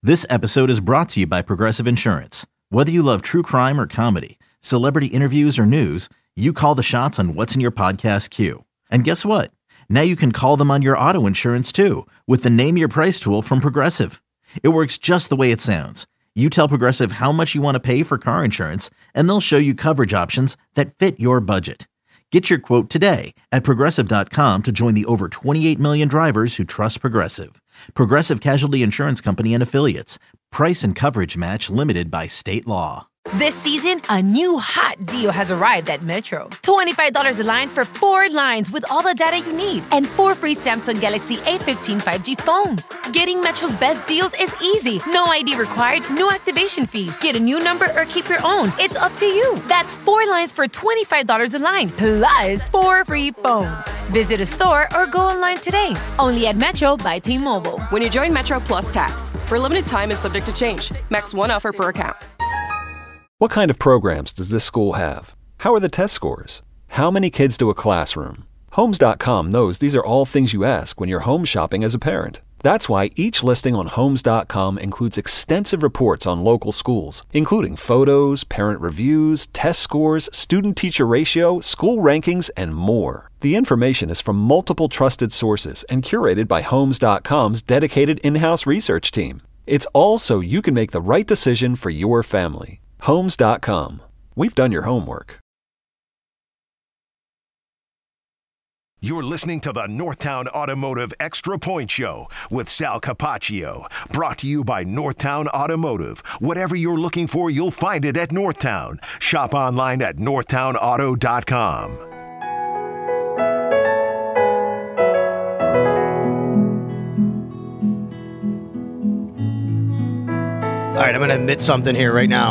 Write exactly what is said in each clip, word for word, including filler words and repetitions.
This episode is brought to you by Progressive Insurance. Whether you love true crime or comedy, celebrity interviews or news, you call the shots on what's in your podcast queue. And guess what? Now you can call them on your auto insurance too with the Name Your Price tool from Progressive. It works just the way it sounds. You tell Progressive how much you want to pay for car insurance, and they'll show you coverage options that fit your budget. Get your quote today at Progressive dot com to join the over twenty-eight million drivers who trust Progressive. Progressive Casualty Insurance Company and Affiliates. Price and coverage match limited by state law. This season, a new hot deal has arrived at Metro. twenty-five dollars a line for four lines with all the data you need and four free Samsung Galaxy A fifteen five G phones. Getting Metro's best deals is easy. No I D required, no activation fees. Get a new number or keep your own. It's up to you. That's four lines for twenty-five dollars a line, plus four free phones. Visit a store or go online today. Only at Metro by T-Mobile. When you join Metro Plus Tax, for a limited time and subject to change. Max one offer per account. What kind of programs does this school have? How are the test scores? How many kids do a classroom? Homes dot com knows these are all things you ask when you're home shopping as a parent. That's why each listing on Homes dot com includes extensive reports on local schools, including photos, parent reviews, test scores, student-teacher ratio, school rankings, and more. The information is from multiple trusted sources and curated by Homes dot com's dedicated in-house research team. It's all so you can make the right decision for your family. Homes dot com. We've done your homework. You're listening to the Northtown Automotive Extra Point Show with Sal Capaccio. Brought to you by Northtown Automotive. Whatever you're looking for, you'll find it at Northtown. Shop online at northtown auto dot com. All right, I'm going to admit something here right now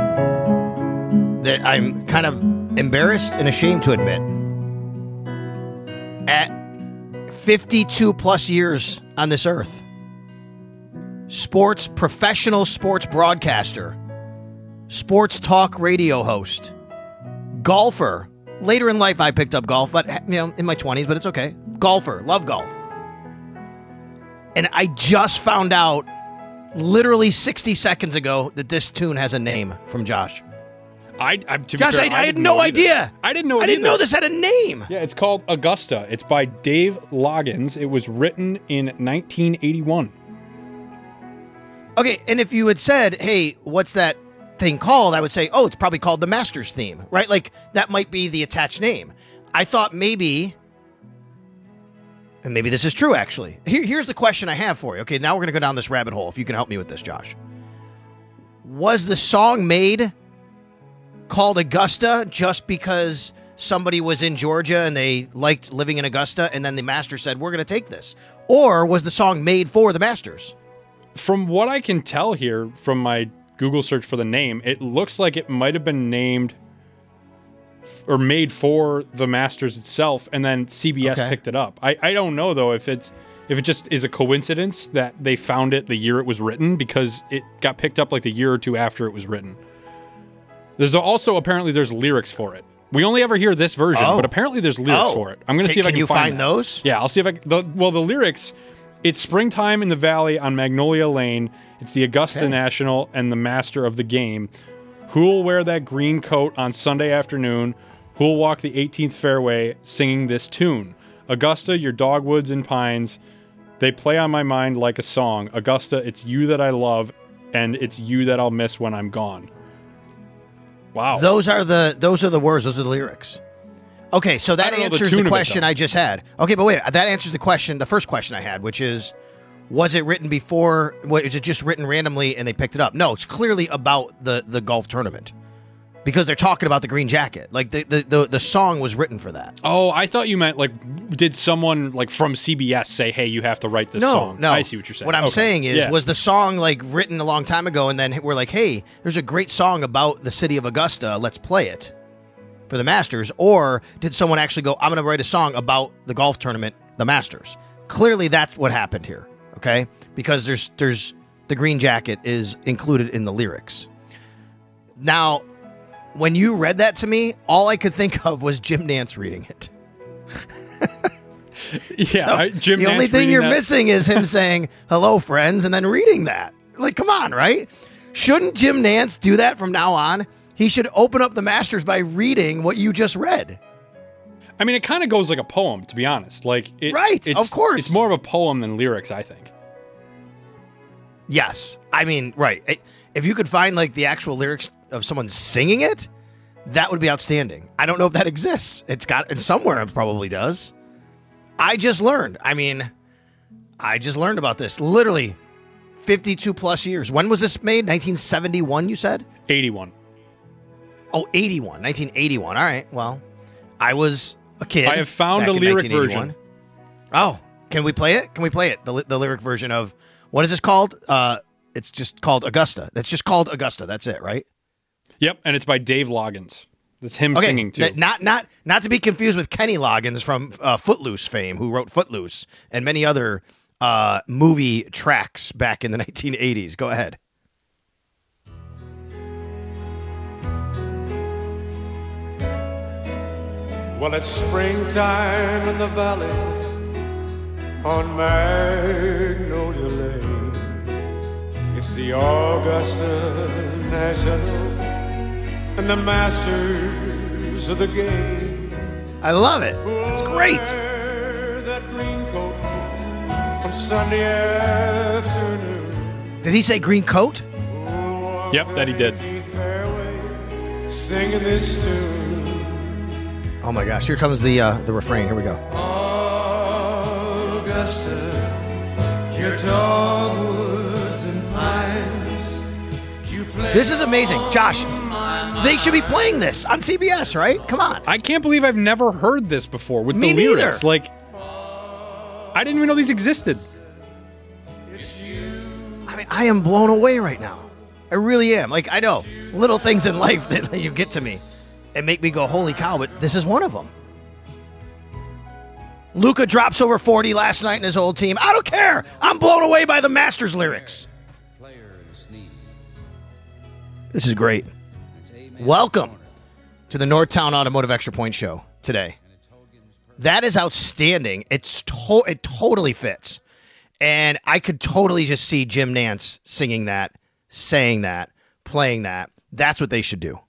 that I'm kind of embarrassed and ashamed to admit. At fifty-two plus years on this earth, sports, professional sports broadcaster, sports talk radio host, golfer. Later in life, I picked up golf, but you know, in my twenties, but it's okay. Golfer, love golf. And I just found out literally sixty seconds ago that this tune has a name from Josh. I, I to Josh, be fair, I, I, I had no idea. I didn't know. It I didn't either. know this had a name. Yeah, it's called Augusta. It's by Dave Loggins. It was written in nineteen eighty-one. Okay, and if you had said, "Hey, what's that thing called?" I would say, "Oh, it's probably called the Masters theme," right? Like that might be the attached name. I thought maybe, and maybe this is true. Actually, Here, here's the question I have for you. Okay, now we're gonna go down this rabbit hole. If you can help me with this, Josh, was the song made called Augusta just because somebody was in Georgia and they liked living in Augusta, and then the Masters said, we're going to take this? Or was the song made for the Masters? From what I can tell here from my Google search for the name, it looks like it might have been named or made for the Masters itself, and then C B S Okay. picked it up. I, I don't know, though, if it's if it just is a coincidence that they found it the year it was written, because it got picked up like the year or two after it was written. There's also, apparently, there's lyrics for it. We only ever hear this version, Oh. but apparently there's lyrics Oh. for it. I'm going to Can- see if I can can you find, find that. those? Yeah, I'll see if I can. The, well, the lyrics, it's springtime in the valley on Magnolia Lane. It's the Augusta Okay. National and the master of the game. Who'll wear that green coat on Sunday afternoon? Who'll walk the eighteenth fairway singing this tune? Augusta, your dogwoods and pines, they play on my mind like a song. Augusta, it's you that I love, and it's you that I'll miss when I'm gone. Wow. Those are the those are the words. Those are the lyrics. Okay, so that I don't know the answers tune the, of it, question though. I just had. Okay, but wait, that answers the question, the first question I had, which is, was it written before? What, is it just written randomly and they picked it up? No, it's clearly about the the golf tournament, because they're talking about the green jacket. Like the the the, the song was written for that. Oh, I thought you meant, like, did someone, like, from C B S say, hey, you have to write this no, song? no. I see what you're saying. What I'm Okay. saying is, Yeah. was the song like written a long time ago, and then we're like, hey, there's a great song about the city of Augusta. Let's play it for the Masters. Or did someone actually go, I'm going to write a song about the golf tournament, the Masters? Clearly, that's what happened here. Okay, because there's there's the green jacket is included in the lyrics. Now, when you read that to me, all I could think of was Jim Nantz reading it. Yeah, So I, Jim the only Nantz thing reading you're that- missing is him saying, hello, friends, and then reading that. Like, come on, right? Shouldn't Jim Nantz do that from now on? He should open up the Masters by reading what you just read. I mean, it kind of goes like a poem, to be honest. Like, it, right, it's, of course. It's more of a poem than lyrics, I think. Yes. I mean, right. If you could find, like, the actual lyrics of someone singing it, that would be outstanding. I don't know if that exists. It's got, and somewhere it probably does. I just learned. I mean, I just learned about this. Literally fifty-two plus years. When was this made? nineteen seventy-one, you said? eighty-one. Oh, eighty-one. nineteen eighty-one. All right. Well, I was a kid. I have found a lyric version. Oh, can we play it? Can we play it? The, the lyric version of, what is this called? Uh, it's just called Augusta. That's just called Augusta. That's it, right? Yep, and it's by Dave Loggins. That's him okay, singing too. N- not not not to be confused with Kenny Loggins from uh, Footloose fame, who wrote Footloose and many other uh, movie tracks back in the nineteen eighties. Go ahead. Well, it's springtime in the valley on Magnolia Lane. It's the Augusta National and the Masters of the game. I love it. It's great. Wear that green coat on Sunday afternoon. Did he say green coat? Yep, that he did. Fairway, singing this tune. Oh my gosh! Here comes the uh, the refrain. Here we go. Augusta, your dogwoods and pines. You play This is amazing, Josh. They should be playing this on C B S, right? Come on. I can't believe I've never heard this before with Me the lyrics. neither. Like, I didn't even know these existed. I mean, I am blown away right now. I really am. Like, I know little things in life that you get to me and make me go, holy cow, but this is one of them. Luka drops over forty last night in his old team. I don't care. I'm blown away by the Masters lyrics. This is great. Welcome to the Northtown Automotive Extra Point Show today. That is outstanding. It's to- It totally fits. And I could totally just see Jim Nantz singing that, saying that, playing that. That's what they should do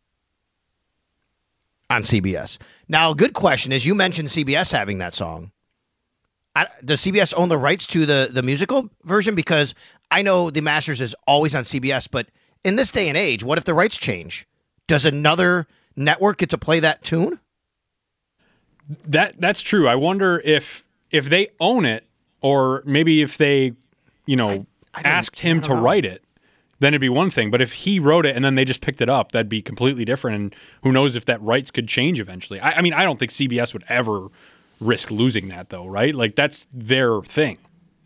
on C B S. Now, a good question is, you mentioned C B S having that song. I, does C B S own the rights to the, the musical version? Because I know the Masters is always on C B S, but in this day and age, what if the rights change? Does another network get to play that tune? That that's true. I wonder if if they own it, or maybe if they, you know, I, I asked him to know. write it, then it'd be one thing. But if he wrote it and then they just picked it up, that'd be completely different. And who knows if that rights could change eventually. I, I mean, I don't think C B S would ever risk losing that, though, right? Like, that's their thing.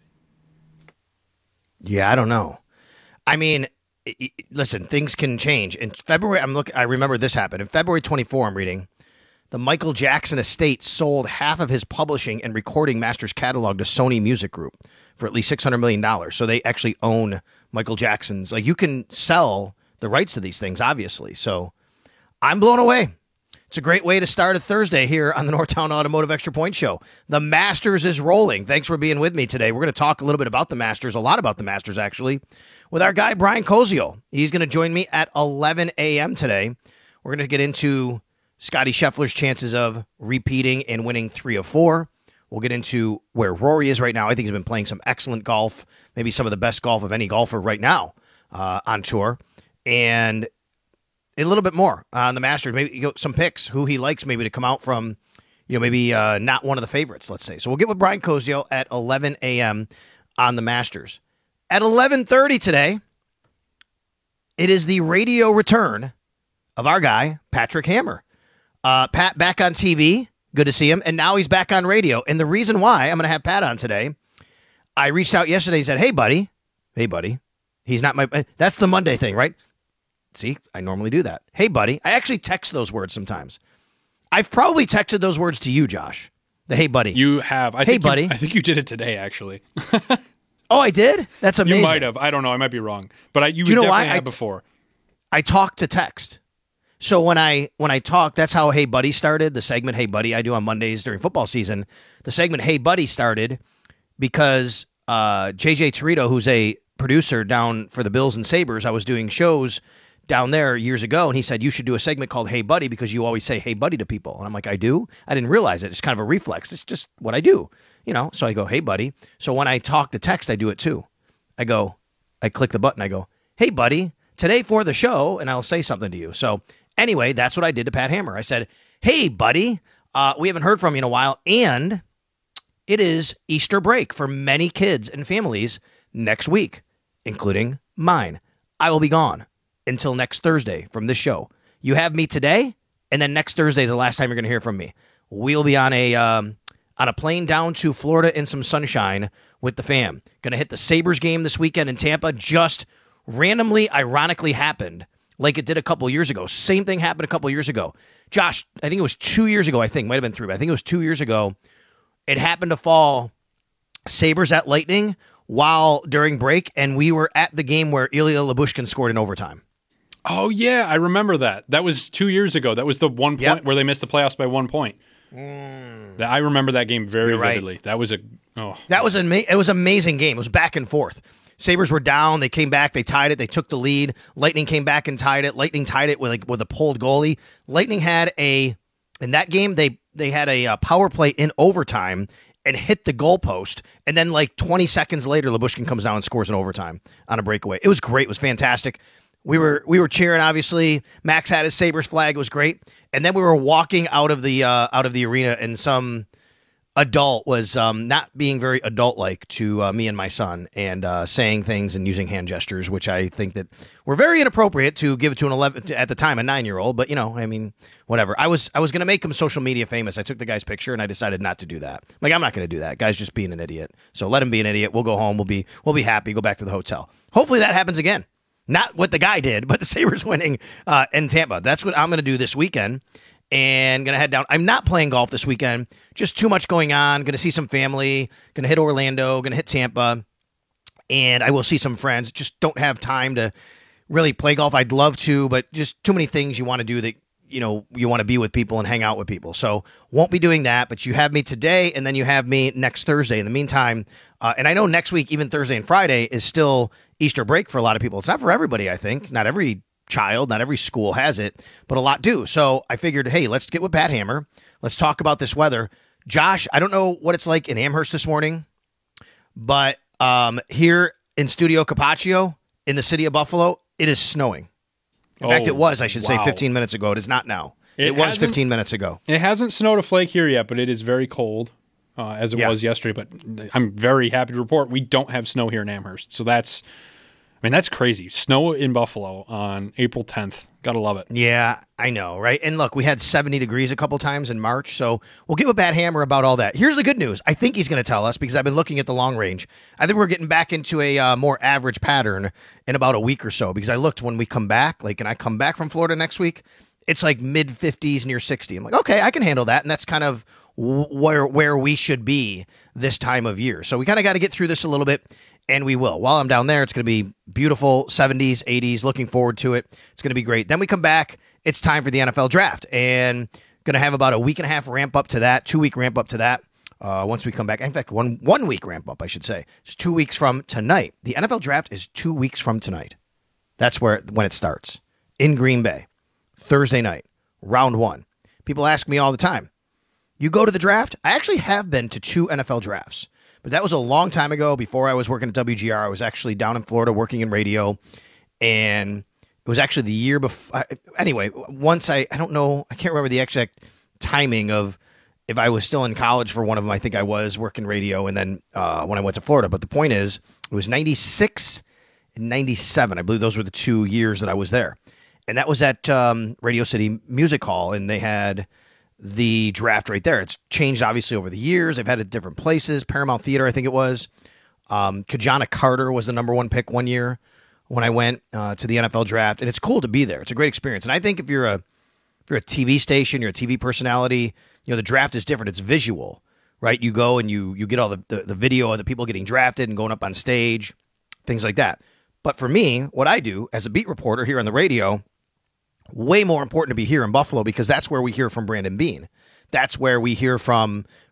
Yeah, I don't know. I mean, listen, things can change. In February, I'm look. I remember this happened. In February twenty-fourth, I'm reading, the Michael Jackson estate sold half of his publishing and recording Masters catalog to Sony Music Group for at least six hundred million dollars. So they actually own Michael Jackson's. Like, you can sell the rights to these things, obviously. So I'm blown away. It's a great way to start a Thursday here on the Northtown Automotive Extra Point Show. The Masters is rolling. Thanks for being with me today. We're going to talk a little bit about the Masters, a lot about the Masters, actually, with our guy, Brian Koziol. He's going to join me at eleven a.m. today. We're going to get into Scottie Scheffler's chances of repeating and winning three of four. We'll get into where Rory is right now. I think he's been playing some excellent golf, maybe some of the best golf of any golfer right now uh, on tour. And a little bit more on the Masters, maybe you know, some picks, who he likes maybe to come out from, you know, maybe uh, not one of the favorites, let's say. So we'll get with Brian Koziol at eleven a.m. on the Masters. At eleven thirty today, it is the radio return of our guy, Patrick Hammer. Uh, Pat back on T V. Good to see him. And now he's back on radio. And the reason why I'm going to have Pat on today, I reached out yesterday and said, hey, buddy. Hey, buddy. He's not my... That's the Monday thing, right? See, I normally do that. Hey, buddy. I actually text those words sometimes. I've probably texted those words to you, Josh. The hey, buddy. You have. I hey, think buddy. You, I think you did it today, actually. Oh, I did? That's amazing. You might have. I don't know. I might be wrong. But I, you, you would know definitely why? have I, before. I talk to text. So when I when I talk, that's how Hey Buddy started, the segment Hey Buddy I do on Mondays during football season. The segment Hey Buddy started because uh, J J Torito, who's a producer down for the Bills and Sabres. I was doing shows down there years ago, and he said, you should do a segment called Hey Buddy because you always say Hey Buddy to people. And I'm like, I do? I didn't realize it. It's kind of a reflex. It's just what I do, you know? So I go, Hey Buddy. So when I talk to text, I do it too. I go, I click the button. I go, Hey Buddy, today for the show, and I'll say something to you. So anyway, that's what I did to Pat Hammer. I said, Hey Buddy, uh, we haven't heard from you in a while, and it is Easter break for many kids and families next week, including mine. I will be gone until next Thursday from this show. You have me today, and then next Thursday is the last time you're going to hear from me. We'll be on a um, on a plane down to Florida in some sunshine with the fam. Going to hit the Sabres game this weekend in Tampa. Just randomly, ironically happened like it did a couple years ago. Same thing happened a couple years ago. Josh, I think it was two years ago, I think. Might have been three, but I think it was two years ago. It happened to fall Sabres at Lightning while during break, and we were at the game where Ilya Lyubushkin scored in overtime. Oh, yeah, I remember that. That was two years ago. That was the one point yep. where they missed the playoffs by one point. Mm. I remember that game very You're vividly. Right. That was a oh. That was an it was an amazing game. It was back and forth. Sabres were down. They came back. They tied it. They took the lead. Lightning came back and tied it. Lightning tied it with like with a pulled goalie. Lightning had a in that game they they had a, a power play in overtime and hit the goalpost. And then like twenty seconds later, Lyubushkin comes down and scores in overtime on a breakaway. It was great. It was fantastic. We were we were cheering, obviously. Max had his Sabres flag. It was great. And then we were walking out of the uh, out of the arena, and some adult was um, not being very adult-like to uh, me and my son, and uh, saying things and using hand gestures, which I think that were very inappropriate to give it to an eleven at the time a nine-year-old. But you know, I mean, whatever. I was I was going to make him social media famous. I took the guy's picture, and I decided not to do that. Like, I'm not going to do that. Guy's just being an idiot. So let him be an idiot. We'll go home. We'll be we'll be happy. Go back to the hotel. Hopefully that happens again. Not what the guy did, but the Sabres winning uh, in Tampa. That's what I'm going to do this weekend, and going to head down. I'm not playing golf this weekend. Just too much going on. Going to see some family. Going to hit Orlando. Going to hit Tampa, and I will see some friends. Just don't have time to really play golf. I'd love to, but just too many things you want to do that, you know, you want to be with people and hang out with people. So won't be doing that, but you have me today, and then you have me next Thursday. In the meantime, uh, and I know next week, even Thursday and Friday, is still Easter break for a lot of people. It's not for everybody, I think. Not every child, not every school has it, but a lot do. So I figured, hey, let's get with Pat Hammer. Let's talk about this weather. Josh, I don't know what it's like in Amherst this morning, but um, here in Studio Capaccio in the city of Buffalo, it is snowing. In oh, fact, it was, I should wow. say, fifteen minutes ago. It is not now. It, it was fifteen minutes ago. It hasn't snowed a flake here yet, but it is very cold. Uh, as it yeah. was yesterday, but I'm very happy to report we don't have snow here in Amherst. So that's, I mean, that's crazy. Snow in Buffalo on April tenth. Gotta love it. Yeah, I know, right? And look, we had seventy degrees a couple times in March, so we'll get with Pat Hammer about all that. Here's the good news. I think he's going to tell us, because I've been looking at the long range. I think we're getting back into a uh, more average pattern in about a week or so, because I looked when we come back, like, and I come back from Florida next week, it's like mid fifties, near sixty. I'm like, okay, I can handle that, and that's kind of where where we should be this time of year. So we kind of got to get through this a little bit, and we will. While I'm down there, it's going to be beautiful, seventies, eighties, looking forward to it. It's going to be great. Then we come back, it's time for the N F L draft, and going to have about a week and a half ramp up to that, two-week ramp up to that uh, once we come back. In fact, one one-week ramp up, I should say. It's two weeks from tonight. The N F L draft is two weeks from tonight. That's where when it starts, in Green Bay, Thursday night, round one. People ask me all the time, you go to the draft? I actually have been to two N F L drafts, but that was a long time ago before I was working at W G R. I was actually down in Florida working in radio, and it was actually the year before. Anyway, once I, I don't know, I can't remember the exact timing of if I was still in college for one of them. I think I was working radio, and then uh, when I went to Florida. But the point is, it was ninety-six and ninety-seven. I believe those were the two years that I was there. And that was at um, Radio City Music Hall, and they had the draft right there. It's changed, obviously, over the years. They've had it at different places. Paramount Theater, I think it was. Um, Kajana Carter was the number one pick one year when I went uh, to the N F L draft, and it's cool to be there. It's a great experience. And I think if you're a if you're a T V station, you're a T V personality, you know, the draft is different. It's visual, right? You go and you you get all the, the, the video of the people getting drafted and going up on stage, things like that. But for me, what I do as a beat reporter here on the radio, way more important to be here in Buffalo, because that's where we hear from Brandon Beane. That's where we hear from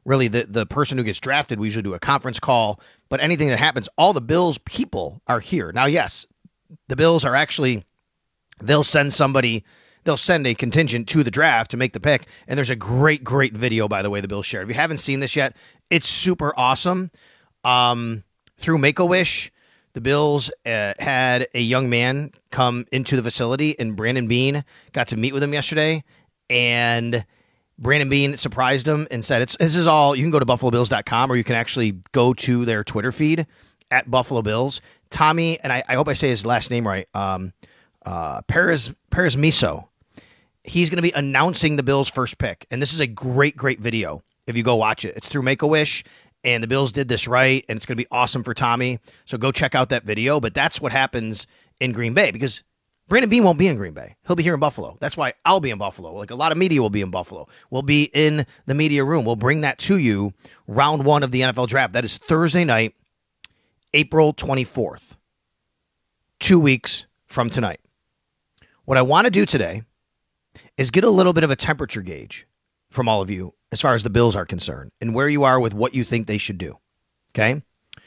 really the, the person who gets drafted. We usually do a conference call, but anything that happens, all the Bills people are here. Now, yes, the Bills are actually, they'll send somebody, they'll send a contingent to the draft to make the pick. And there's a great, great video, by the way, the Bills shared. If you haven't seen this yet, it's super awesome. Um, through Make-A-Wish, the Bills uh, had a young man come into the facility, and Brandon Beane got to meet with him yesterday. And Brandon Beane surprised him and said, "It's this is all, you can go to buffalo bills dot com, or you can actually go to their Twitter feed at Buffalo Bills." Tommy, and I, I hope I say his last name right, um, uh, Perez, Perez Miso, he's going to be announcing the Bills' first pick. And this is a great, great video if you go watch it. It's through Make-A-Wish, and the Bills did this right, and it's going to be awesome for Tommy. So go check out that video. But that's what happens in Green Bay, because Brandon Beane won't be in Green Bay. He'll be here in Buffalo. That's why I'll be in Buffalo. Like, a lot of media will be in Buffalo. We'll be in the media room. We'll bring that to you round one of the N F L draft. That is Thursday night, April twenty-fourth, two weeks from tonight. What I want to do today is get a little bit of a temperature gauge from all of you as far as the Bills are concerned and where you are with what you think they should do. Okay?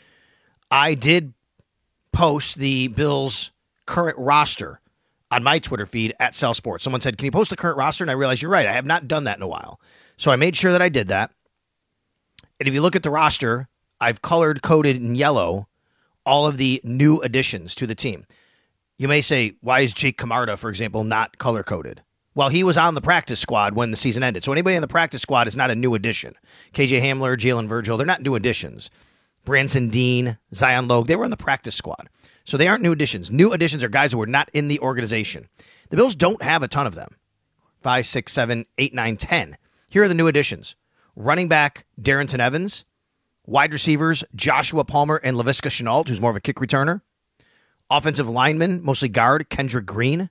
I did post the Bills' current roster on my Twitter feed at Cell Sports. Someone said, "Can you post the current roster?" And I realized you're right. I have not done that in a while. So I made sure that I did that. And if you look at the roster, I've colored coded in yellow all of the new additions to the team. You may say, why is Jake Camarda, for example, not color-coded? Well, he was on the practice squad when the season ended. So anybody in the practice squad is not a new addition. K J Hamler, Jalen Virgil, they're not new additions. Branson Dean, Zion Logue, they were in the practice squad. So they aren't new additions. New additions are guys who were not in the organization. The Bills don't have a ton of them. Five, six, seven, eight, nine, ten. Here are the new additions. Running back, Darrington Evans. Wide receivers, Joshua Palmer and Laviska Shenault, who's more of a kick returner. Offensive lineman, mostly guard, Kendrick Green.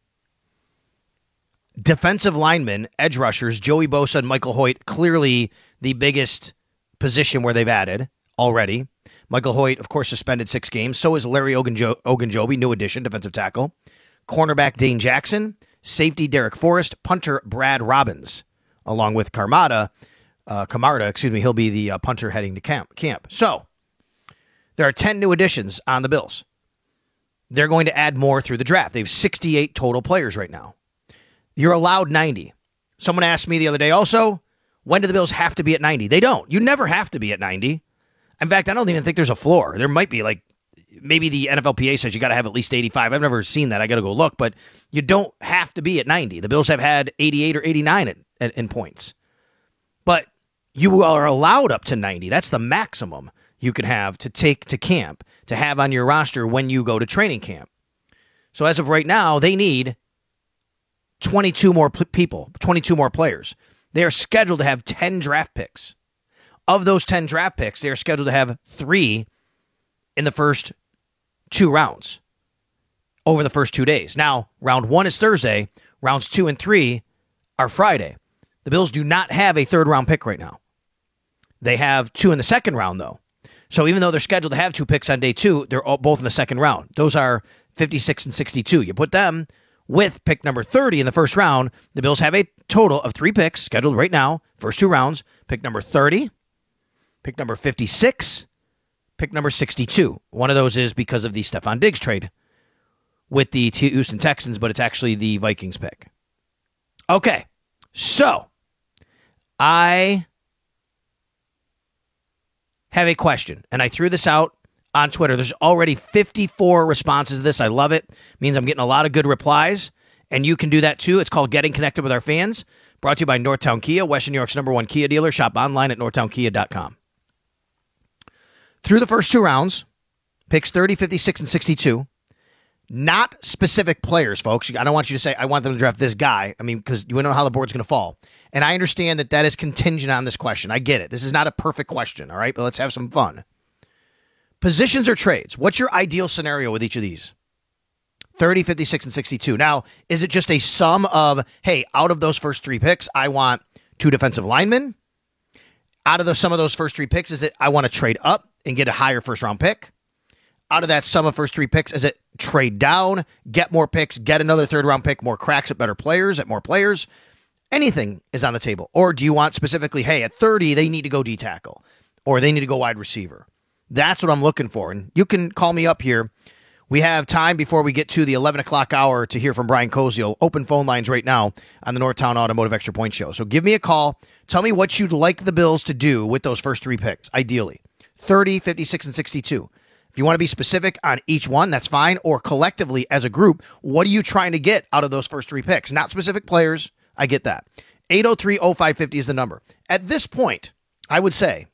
Defensive linemen, edge rushers, Joey Bosa and Michael Hoyt, clearly the biggest position where they've added already. Michael Hoyt, of course, suspended six games. So is Larry Ogunjo- Ogunjobi, new addition, defensive tackle. Cornerback, Dane Jackson. Safety, Derek Forrest. Punter, Brad Robbins, along with Carmada. Uh, Camarda, excuse me, he'll be the uh, punter heading to camp. camp. So there are ten new additions on the Bills. They're going to add more through the draft. They have sixty-eight total players right now. You're allowed ninety. Someone asked me the other day also, when do the Bills have to be at ninety? They don't. You never have to be at ninety. In fact, I don't even think there's a floor. There might be, like, maybe the N F L P A says you got to have at least eighty-five. I've never seen that. I got to go look, but you don't have to be at ninety. The Bills have had eighty-eight or eighty-nine at, at, in points. But you are allowed up to ninety. That's the maximum you can have to take to camp, to have on your roster when you go to training camp. So as of right now, they need twenty-two more p- people, twenty-two more players. They are scheduled to have ten draft picks. Of those ten draft picks, they are scheduled to have three in the first two rounds over the first two days. Now, round one is Thursday. Rounds two and three are Friday. The Bills do not have a third round pick right now. They have two in the second round, though. So even though they're scheduled to have two picks on day two, they're all both in the second round. Those are fifty-six and sixty-two. You put them with pick number thirty in the first round, the Bills have a total of three picks scheduled right now, first two rounds. Pick number thirty, pick number fifty-six, pick number sixty-two. One of those is because of the Stephon Diggs trade with the Houston Texans, but it's actually the Vikings pick. Okay, so I have a question, and I threw this out on Twitter. There's already fifty-four responses to this. I love it. It means I'm getting a lot of good replies, and you can do that too. It's called Getting Connected with Our Fans, brought to you by Northtown Kia, Western New York's number one Kia dealer. Shop online at northtown kia dot com. Through the first two rounds, picks thirty, fifty-six, and sixty-two, not specific players, folks. I don't want you to say, I want them to draft this guy. I mean, because you don't know how the board's going to fall. And I understand that that is contingent on this question. I get it. This is not a perfect question, all right? But let's have some fun. Positions or trades? What's your ideal scenario with each of these? thirty, fifty-six, and sixty-two. Now, is it just a sum of, hey, out of those first three picks, I want two defensive linemen? Out of the, some of those first three picks, is it I want to trade up and get a higher first-round pick? Out of that sum of first three picks, is it trade down, get more picks, get another third-round pick, more cracks at better players, at more players? Anything is on the table. Or do you want specifically, hey, at thirty, they need to go D-tackle or they need to go wide receiver? That's what I'm looking for. And you can call me up here. We have time before we get to the eleven o'clock hour to hear from Brian Koziol. Open phone lines right now on the Northtown Automotive Extra Point Show. So give me a call. Tell me what you'd like the Bills to do with those first three picks, ideally. thirty, fifty-six, and sixty-two. If you want to be specific on each one, that's fine. Or collectively as a group, what are you trying to get out of those first three picks? Not specific players. I get that. eight oh three oh five five oh is the number. At this point, I would say,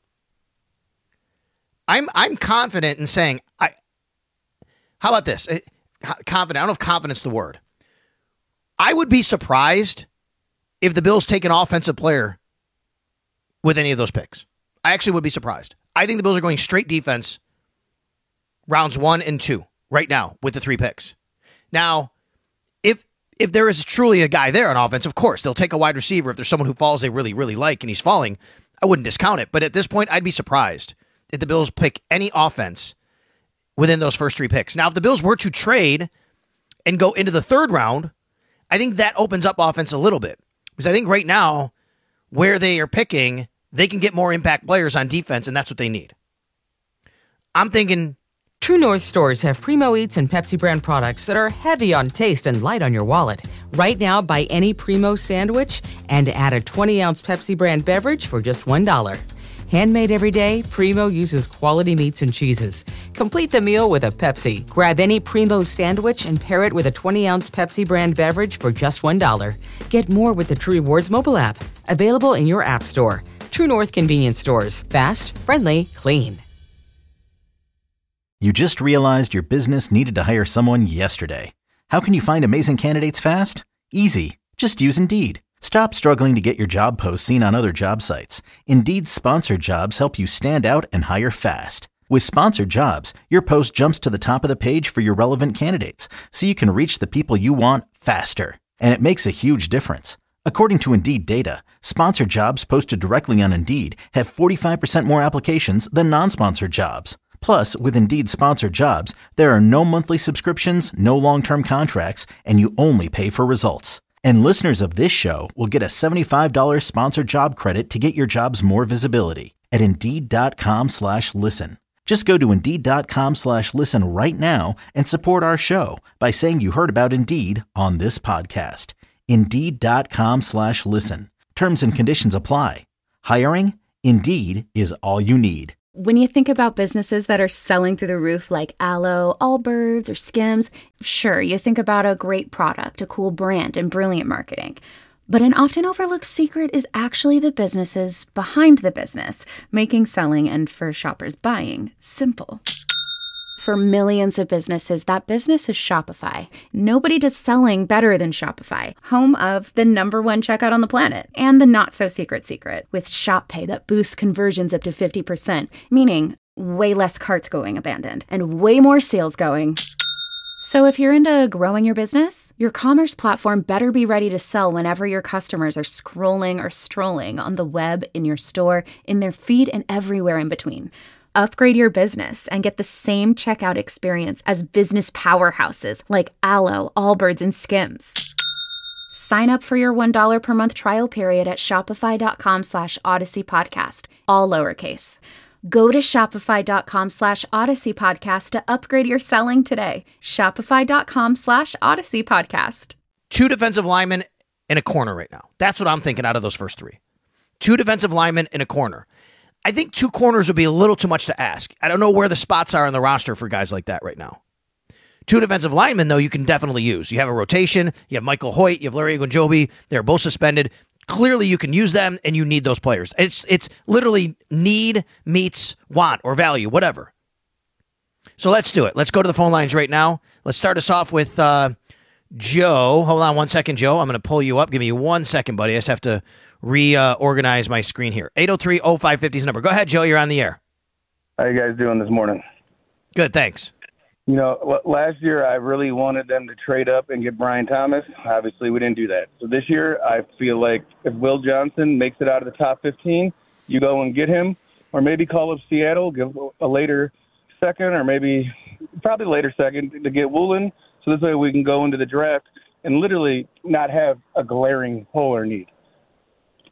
I'm I'm confident in saying, I. How about this? Confident. I don't know if confidence is the word. I would be surprised if the Bills take an offensive player with any of those picks. I actually would be surprised. I think the Bills are going straight defense rounds one and two right now with the three picks. Now, if if there is truly a guy there on offense, of course, they'll take a wide receiver. If there's someone who falls they really, really like and he's falling, I wouldn't discount it. But at this point, I'd be surprised if the Bills pick any offense within those first three picks. Now, if the Bills were to trade and go into the third round, I think that opens up offense a little bit. Because I think right now, where they are picking, they can get more impact players on defense, and that's what they need. I'm thinking True North stores have Primo Eats and Pepsi brand products that are heavy on taste and light on your wallet. Right now, buy any Primo sandwich and add a twenty-ounce Pepsi brand beverage for just one dollar. Handmade every day, Primo uses quality meats and cheeses. Complete the meal with a Pepsi. Grab any Primo sandwich and pair it with a twenty-ounce Pepsi brand beverage for just one dollar. Get more with the True Rewards mobile app. Available in your app store. True North convenience stores. Fast, friendly, clean. You just realized your business needed to hire someone yesterday. How can you find amazing candidates fast? Easy. Just use Indeed. Stop struggling to get your job posts seen on other job sites. Indeed's sponsored jobs help you stand out and hire fast. With sponsored jobs, your post jumps to the top of the page for your relevant candidates, so you can reach the people you want faster. And it makes a huge difference. According to Indeed data, sponsored jobs posted directly on Indeed have forty-five percent more applications than non-sponsored jobs. Plus, with Indeed sponsored jobs, there are no monthly subscriptions, no long-term contracts, and you only pay for results. And listeners of this show will get a seventy-five dollars sponsored job credit to get your jobs more visibility at Indeed.com slash listen. Just go to Indeed.com slash listen right now and support our show by saying you heard about Indeed on this podcast. Indeed.com slash listen. Terms and conditions apply. Hiring? Indeed is all you need. When you think about businesses that are selling through the roof like Aloe, Allbirds, or Skims, sure, you think about a great product, a cool brand, and brilliant marketing. But an often overlooked secret is actually the businesses behind the business, making selling and, for shoppers, buying simple. For millions of businesses, that business is Shopify. Nobody does selling better than Shopify, home of the number one checkout on the planet, and the not-so-secret secret, with Shop Pay that boosts conversions up to fifty percent, meaning way less carts going abandoned, and way more sales going. So if you're into growing your business, your commerce platform better be ready to sell whenever your customers are scrolling or strolling on the web, in your store, in their feed, and everywhere in between. Upgrade your business and get the same checkout experience as business powerhouses like Aloe, Allbirds, and Skims. Sign up for your one dollar per month trial period at shopify.com slash Odyssey Podcast, all lowercase. Go to shopify.com slash Odyssey Podcast to upgrade your selling today. Shopify.com slash Odyssey Podcast. Two defensive linemen in a corner right now. That's what I'm thinking out of those first three. Two defensive linemen in a corner. I think two corners would be a little too much to ask. I don't know where the spots are on the roster for guys like that right now. Two defensive linemen, though, you can definitely use. You have a rotation. You have Michael Hoyt. You have Larry Ogunjobi. They're both suspended. Clearly, you can use them, and you need those players. It's it's literally need meets want or value, whatever. So let's do it. Let's go to the phone lines right now. Let's start us off with uh, Joe. Hold on one second, Joe. I'm going to pull you up. Give me one second, buddy. I just have to reorganize uh, my screen here. eight oh three oh five five oh is the number. Go ahead, Joe. You're on the air. How you guys doing this morning? Good, thanks. You know, last year I really wanted them to trade up and get Brian Thomas. Obviously, we didn't do that. So this year, I feel like if Will Johnson makes it out of the top fifteen, you go and get him, or maybe call up Seattle, give a later second, or maybe probably later second to get Woolen. So this way we can go into the draft and literally not have a glaring hole or need.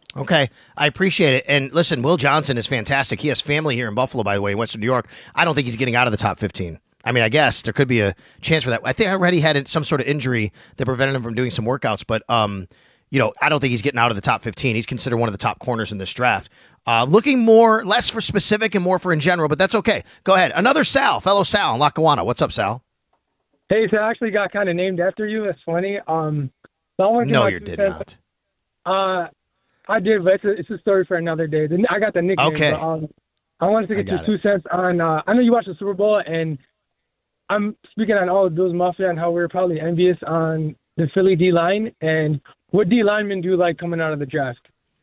Okay, I appreciate it. And listen, Will Johnson is fantastic. He has family here in Buffalo, by the way, in Western New York. I don't think he's getting out of the top fifteen. I mean, I guess there could be a chance for that. I think I already had some sort of injury that prevented him from doing some workouts, but um, you know, I don't think he's getting out of the top fifteen. He's considered one of the top corners in this draft. Uh, looking more, less for specific and more for in general, but that's okay. Go ahead. Another Sal, fellow Sal in Lackawanna. What's up, Sal? Hey, so I actually got kind of named after you. That's funny. Um, so no, you did says, not. Uh, I did, but it's a, it's a story for another day. The, I got the nickname. Okay. But, um, I wanted to get your it. two cents on. Uh, I know you watched the Super Bowl, and I'm speaking on all of Bills Mafia and how we were probably envious on the Philly D line. And what D linemen do you like coming out of the draft?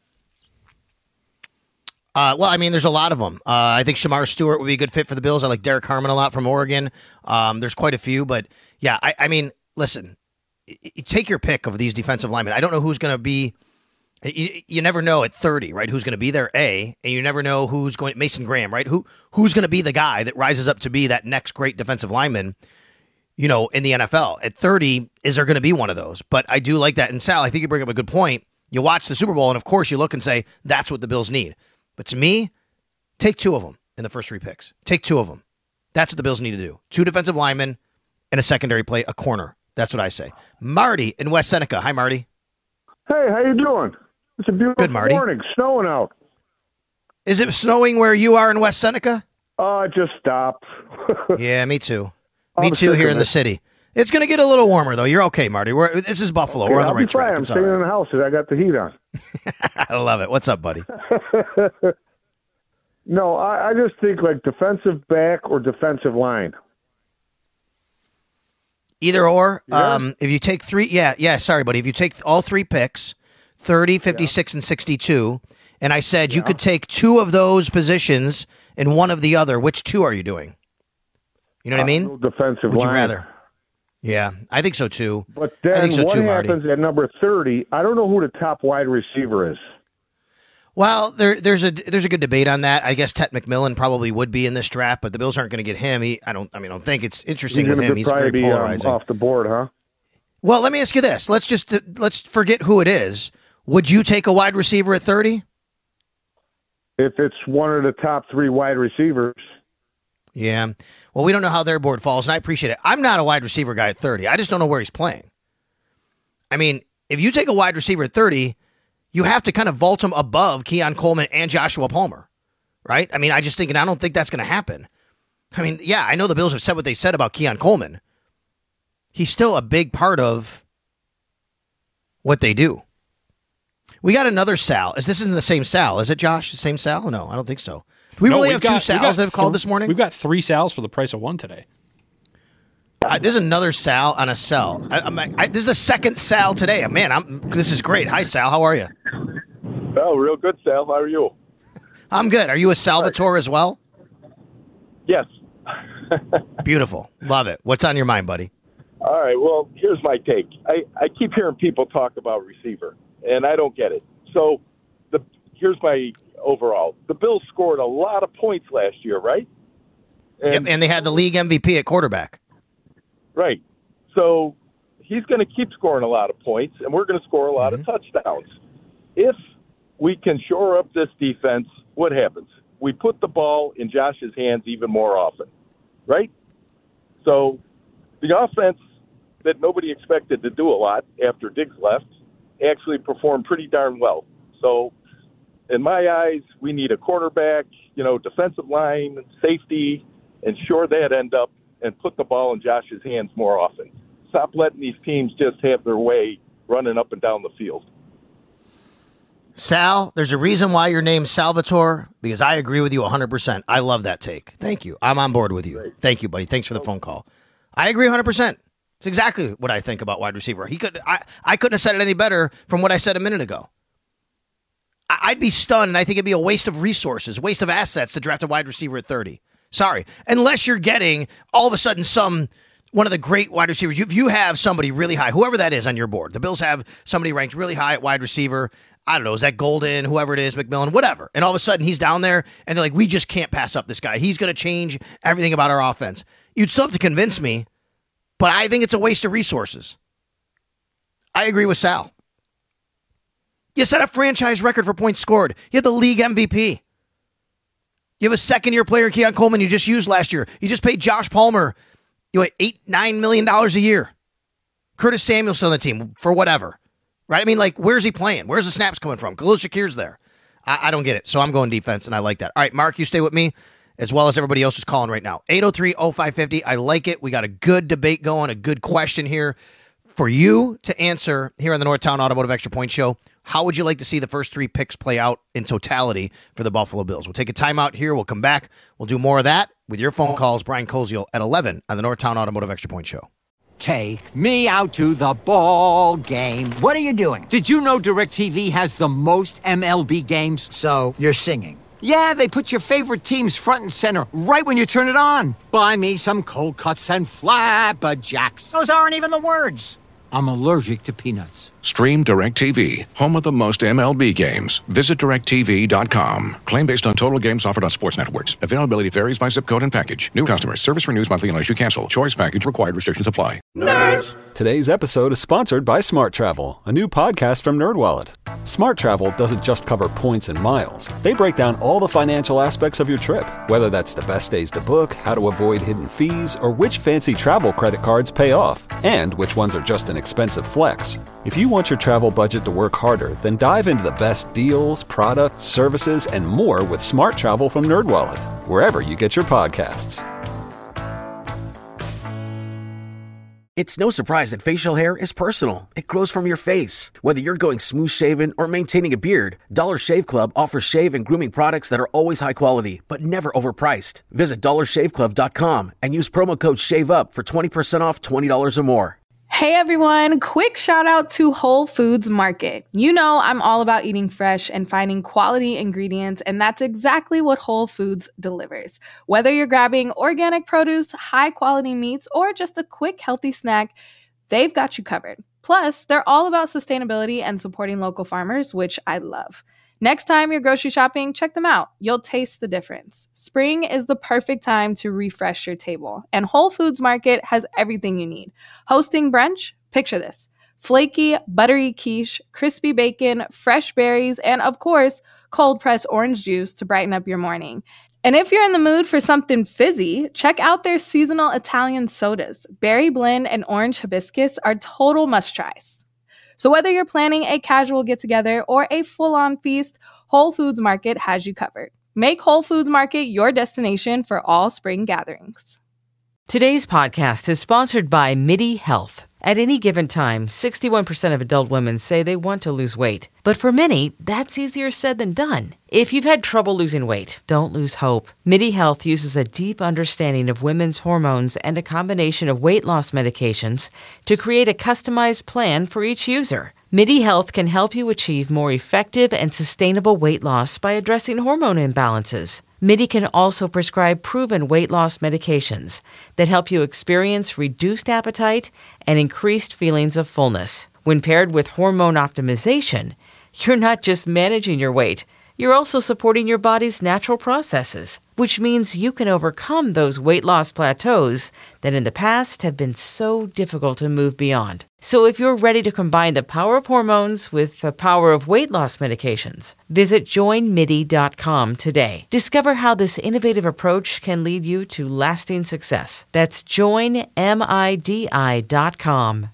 Uh, well, I mean, there's a lot of them. Uh, I think Shamar Stewart would be a good fit for the Bills. I like Derek Harmon a lot from Oregon. Um, there's quite a few, but yeah, I, I mean, listen, y- y- take your pick of these defensive linemen. I don't know who's going to be. You, you never know at thirty, right? Who's going to be there? A, and you never know who's going. Mason Graham, right? Who who's going to be the guy that rises up to be that next great defensive lineman? You know, in the N F L at thirty, is there going to be one of those? But I do like that. And Sal, I think you bring up a good point. You watch the Super Bowl, and of course, you look and say that's what the Bills need. But to me, take two of them in the first three picks. Take two of them. That's what the Bills need to do. Two defensive linemen and a secondary play, a corner. That's what I say. Marty in West Seneca. Hi, Marty. Hey, how you doing? It's a beautiful Good, Marty. morning. Snowing out. Is it snowing where you are in West Seneca? Uh, it just stopped. Yeah, me too. I'm Me too sick here of in the it. city. It's going to get a little warmer, though. You're okay, Marty. We're, this is Buffalo. Okay, We're on the I'll right be fine. track. I'm It's all staying right. in the house because I got the heat on. I love it. What's up, buddy? No, I, I just think like defensive back or defensive line. Either or. Yeah. Um, if you take three, yeah, yeah, sorry, buddy. If you take all three picks, thirty, fifty-six, and sixty-two, and I said you could take two of those positions and one of the other, which two are you doing? You know what I mean? Uh, defensive Would you line. rather? Yeah, I think so too. But I then think so what too, Marty. happens at number thirty? I don't know who the top wide receiver is. Well, there, there's a there's a good debate on that. I guess Ted McMillan probably would be in this draft, but the Bills aren't going to get him. He, I don't. I mean, I don't think it's interesting He's with gonna him. be- He's probably very be, um, polarizing. off the board, huh? Well, let me ask you this. Let's just let's forget who it is. Would you take a wide receiver at thirty? If it's one of the top three wide receivers. Yeah. Well, we don't know how their board falls, and I appreciate it. I'm not a wide receiver guy at thirty. I just don't know where he's playing. I mean, if you take a wide receiver at thirty, you have to kind of vault him above Keon Coleman and Joshua Palmer, right? I mean, I just think, and I don't think that's going to happen. I mean, yeah, I know the Bills have said what they said about Keon Coleman. He's still a big part of what they do. We got another Sal. Is this isn't the same Sal? Is it, Josh? The same Sal? No, I don't think so. Do we No, really we've have got- two we Sals got that have called th- this morning? We've got three Sals for the price of one today. Uh, there's another Sal on a cell. I, I'm, I, this is the second Sal today. Man, I'm. This is great. Hi, Sal. How are you? Oh, real good, Sal. How are you? I'm good. Are you a Salvatore as well? Yes. Beautiful. Love it. What's on your mind, buddy? All right. Well, here's my take. I, I keep hearing people talk about receiver, and I don't get it. So the here's my overall. The Bills scored a lot of points last year, right? And, yep, and they had the league M V P at quarterback. Right. So he's going to keep scoring a lot of points, and we're going to score a lot Mm-hmm. of touchdowns. If we can shore up this defense, what happens? We put the ball in Josh's hands even more often, right? So the offense that nobody expected to do a lot after Diggs left actually performed pretty darn well. So in my eyes, we need a quarterback, you know, defensive line, safety, and shore that end up and put the ball in Josh's hands more often. Stop letting these teams just have their way running up and down the field. Sal, there's a reason why your name's Salvatore, because I agree with you one hundred percent. I love that take. Thank you. I'm on board with you. Great. Thank you, buddy. Thanks for the phone call. I agree one hundred percent. It's exactly what I think about wide receiver. He could. I, I couldn't have said it any better from what I said a minute ago. I, I'd be stunned, and I think it'd be a waste of resources, waste of assets to draft a wide receiver at thirty. Sorry. Unless you're getting all of a sudden some one of the great wide receivers. If you have somebody really high, whoever that is on your board, the Bills have somebody ranked really high at wide receiver. I don't know, is that Golden, whoever it is, McMillan, whatever. And all of a sudden he's down there and they're like, we just can't pass up this guy. He's going to change everything about our offense. You'd still have to convince me, but I think it's a waste of resources. I agree with Sal. You set a franchise record for points scored. You had the league M V P. You have a second-year player, Keon Coleman, you just used last year. You just paid Josh Palmer, you know, eight, nine million dollars a year. Curtis Samuel's on the team for whatever, right? I mean, like, where's he playing? Where's the snaps coming from? Khalil Shakir's there. I, I don't get it, so I'm going defense, and I like that. All right, Mark, you stay with me, as well as everybody else who's calling right now. eight oh three oh five five oh. I like it. We got a good debate going, a good question here for you to answer here on the Northtown Automotive Extra Point Show. How would you like to see the first three picks play out in totality for the Buffalo Bills? We'll take a timeout here. We'll come back. We'll do more of that with your phone calls. Brian Koziel at eleven on the Northtown Automotive Extra Point Show. Take me out to the ball game. What are you doing? Did you know DirecTV has the most M L B games? So you're singing. Yeah, they put your favorite teams front and center right when you turn it on. Buy me some cold cuts and flapjacks. Those aren't even the words. I'm allergic to peanuts. Stream DirecTV, home of the most M L B games. Visit direct T V dot com. Claim based on total games offered on sports networks. Availability varies by zip code and package. New customers. Service renews monthly unless you cancel. Choice package required. Restrictions apply. Nerds! Today's episode is sponsored by Smart Travel, a new podcast from NerdWallet. Smart Travel doesn't just cover points and miles. They break down all the financial aspects of your trip, whether that's the best days to book, how to avoid hidden fees, or which fancy travel credit cards pay off, and which ones are just an expensive flex. If you want your travel budget to work harder, then dive into the best deals, products, services, and more with Smart Travel from NerdWallet, wherever you get your podcasts. It's no surprise that facial hair is personal. It grows from your face. Whether you're going smooth shaven or maintaining a beard, Dollar Shave Club offers shave and grooming products that are always high quality, but never overpriced. Visit dollar shave club dot com and use promo code SHAVEUP for twenty percent off twenty dollars or more. Hey everyone, quick shout out to Whole Foods Market. You know I'm all about eating fresh and finding quality ingredients, and that's exactly what Whole Foods delivers. Whether you're grabbing organic produce, high quality meats, or just a quick healthy snack, they've got you covered. Plus, they're all about sustainability and supporting local farmers, which I love. Next time you're grocery shopping, check them out. You'll taste the difference. Spring is the perfect time to refresh your table, and Whole Foods Market has everything you need. Hosting brunch? Picture this. Flaky, buttery quiche, crispy bacon, fresh berries, and of course, cold-pressed orange juice to brighten up your morning. And if you're in the mood for something fizzy, check out their seasonal Italian sodas. Berry blend and orange hibiscus are total must-tries. So whether you're planning a casual get-together or a full-on feast, Whole Foods Market has you covered. Make Whole Foods Market your destination for all spring gatherings. Today's podcast is sponsored by MIDI Health. At any given time, sixty-one percent of adult women say they want to lose weight. But for many, that's easier said than done. If you've had trouble losing weight, don't lose hope. MIDI Health uses a deep understanding of women's hormones and a combination of weight loss medications to create a customized plan for each user. MIDI Health can help you achieve more effective and sustainable weight loss by addressing hormone imbalances. MIDI can also prescribe proven weight loss medications that help you experience reduced appetite and increased feelings of fullness. When paired with hormone optimization, you're not just managing your weight, you're also supporting your body's natural processes, which means you can overcome those weight loss plateaus that in the past have been so difficult to move beyond. So if you're ready to combine the power of hormones with the power of weight loss medications, visit join midi dot com today. Discover how this innovative approach can lead you to lasting success. That's join midi dot com.